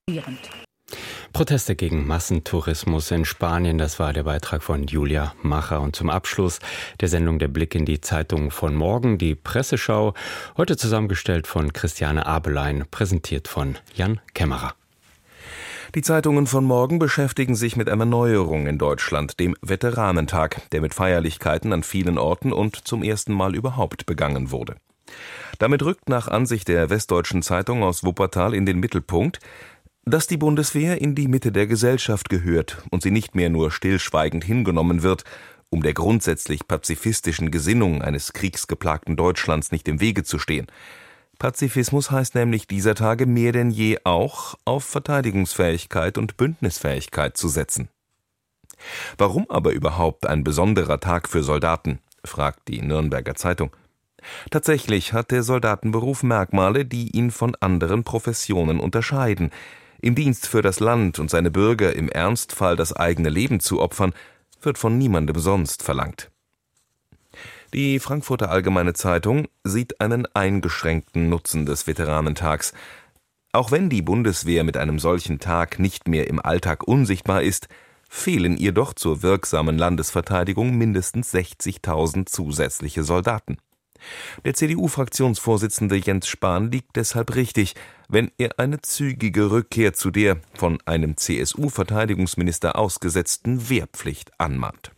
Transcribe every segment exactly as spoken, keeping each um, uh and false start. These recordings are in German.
Proteste gegen Massentourismus in Spanien, das war der Beitrag von Julia Macher. Und zum Abschluss der Sendung der Blick in die Zeitung von morgen, die Presseschau, heute zusammengestellt von Christiane Abelein, präsentiert von Jan Kämmerer. Die Zeitungen von morgen beschäftigen sich mit einer Neuerung in Deutschland, dem Veteranentag, der mit Feierlichkeiten an vielen Orten und zum ersten Mal überhaupt begangen wurde. Damit rückt nach Ansicht der Westdeutschen Zeitung aus Wuppertal in den Mittelpunkt, dass die Bundeswehr in die Mitte der Gesellschaft gehört und sie nicht mehr nur stillschweigend hingenommen wird, um der grundsätzlich pazifistischen Gesinnung eines kriegsgeplagten Deutschlands nicht im Wege zu stehen. Pazifismus heißt nämlich dieser Tage mehr denn je auch, auf Verteidigungsfähigkeit und Bündnisfähigkeit zu setzen. Warum aber überhaupt ein besonderer Tag für Soldaten, fragt die Nürnberger Zeitung. Tatsächlich hat der Soldatenberuf Merkmale, die ihn von anderen Professionen unterscheiden. Im Dienst für das Land und seine Bürger im Ernstfall das eigene Leben zu opfern, wird von niemandem sonst verlangt. Die Frankfurter Allgemeine Zeitung sieht einen eingeschränkten Nutzen des Veteranentags. Auch wenn die Bundeswehr mit einem solchen Tag nicht mehr im Alltag unsichtbar ist, fehlen ihr doch zur wirksamen Landesverteidigung mindestens sechzigtausend zusätzliche Soldaten. Der C D U-Fraktionsvorsitzende Jens Spahn liegt deshalb richtig, wenn er eine zügige Rückkehr zu der von einem C S U-Verteidigungsminister ausgesetzten Wehrpflicht anmahnt.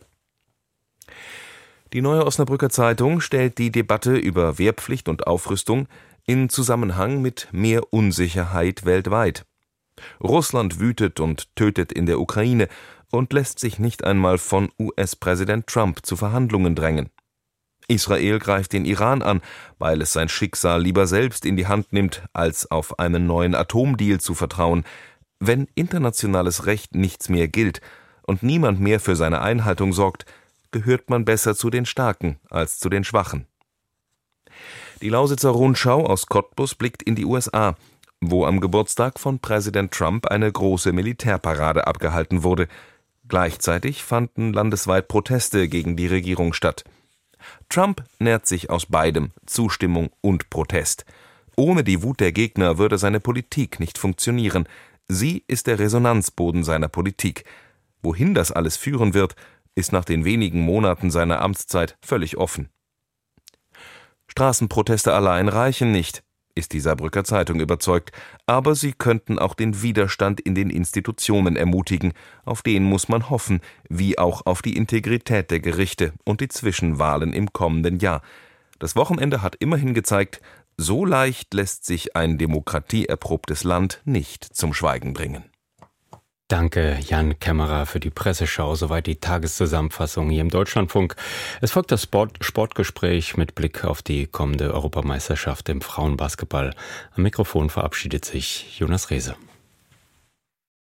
Die Neue Osnabrücker Zeitung stellt die Debatte über Wehrpflicht und Aufrüstung in Zusammenhang mit mehr Unsicherheit weltweit. Russland wütet und tötet in der Ukraine und lässt sich nicht einmal von U S-Präsident Trump zu Verhandlungen drängen. Israel greift den Iran an, weil es sein Schicksal lieber selbst in die Hand nimmt, als auf einen neuen Atomdeal zu vertrauen. Wenn internationales Recht nichts mehr gilt und niemand mehr für seine Einhaltung sorgt, gehört man besser zu den Starken als zu den Schwachen. Die Lausitzer Rundschau aus Cottbus blickt in die U S A, wo am Geburtstag von Präsident Trump eine große Militärparade abgehalten wurde. Gleichzeitig fanden landesweit Proteste gegen die Regierung statt. Trump nährt sich aus beidem, Zustimmung und Protest. Ohne die Wut der Gegner würde seine Politik nicht funktionieren. Sie ist der Resonanzboden seiner Politik. Wohin das alles führen wird, ist nach den wenigen Monaten seiner Amtszeit völlig offen. Straßenproteste allein reichen nicht, ist die Saarbrücker Zeitung überzeugt, aber sie könnten auch den Widerstand in den Institutionen ermutigen, auf den muss man hoffen, wie auch auf die Integrität der Gerichte und die Zwischenwahlen im kommenden Jahr. Das Wochenende hat immerhin gezeigt, so leicht lässt sich ein demokratieerprobtes Land nicht zum Schweigen bringen. Danke, Jan Kämmerer, für die Presseschau. Soweit die Tageszusammenfassung hier im Deutschlandfunk. Es folgt das Sport- Sportgespräch mit Blick auf die kommende Europameisterschaft im Frauenbasketball. Am Mikrofon verabschiedet sich Jonas Rehse.